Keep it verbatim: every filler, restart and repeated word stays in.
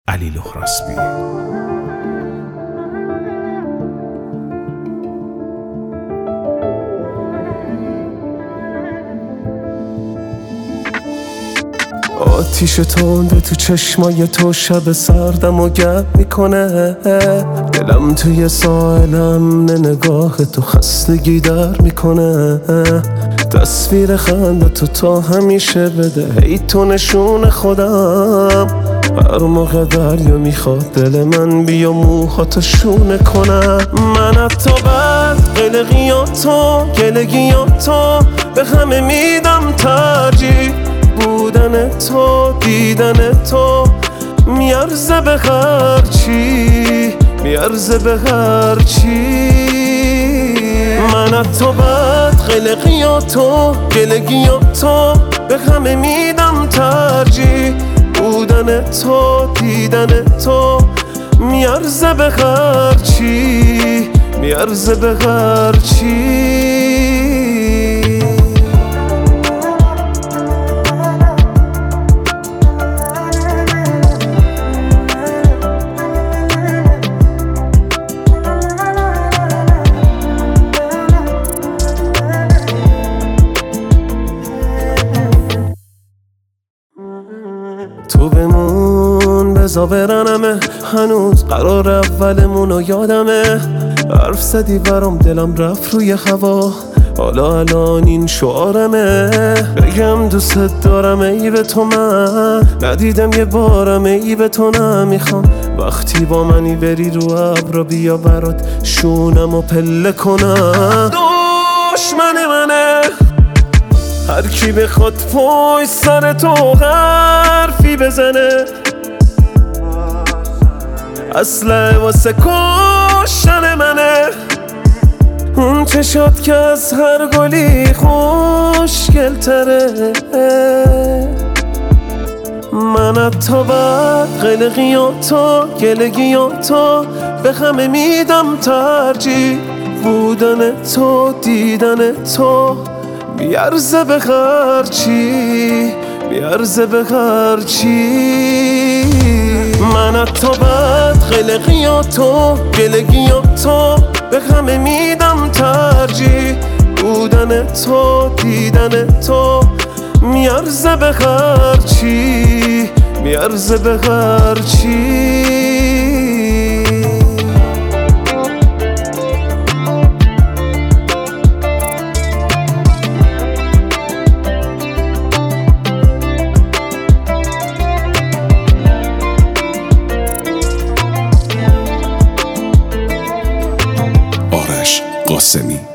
علی لخراسبی. آتیش تنده تو چشمای تو شب سردم و گرم میکنه، دلم توی ساحلم نه نگاه تو خستگی در میکنه. تصویر خنده تو تا همیشه بده هی تو نشون خودم، هر موقع دریا میخواد دل من بیا موهاتو شونه کنم. من حتی بعد قلقیاتو گلگیاتو به همه میدم ترجیح، بودن تو دیدن تو میارزه به هرچی، میارزه به هرچی. من حتی بعد قلقیاتو گلگیاتو به همه میدم ترجیح، بودن تو دیدن تو میارزه به هرچی، میارزه به هرچی. تو بمون بزا برنمه، هنوز قرار اولمونو یادمه. حرف زدی برام دلم رفت روی هوا، حالا الان این شعارمه. بگم دوست دارم ای به تو من ندیدم یه بارم، ای به تو نمیخوام وقتی با منی بری رو ابرا بیا برات شونم و پله کنم. دشمن منه هر کی بخواد پای سر تو حرفی بزنه، اصله واسه کشتن منه. اون چشات که از هر گلی خوشگل تره، من حتی بعد قلقیاتو گلگیاتو به همه میدم ترجیح، بودن تو دیدن تو میارزه به هرچی، میارزه به هرچی. من حتی بعد قلقیاتو گلگیاتو به همه میدم ترجیح، بودن تو دیدن تو میارزه به هرچی، میارزه به هرچی. آرش قاسمی.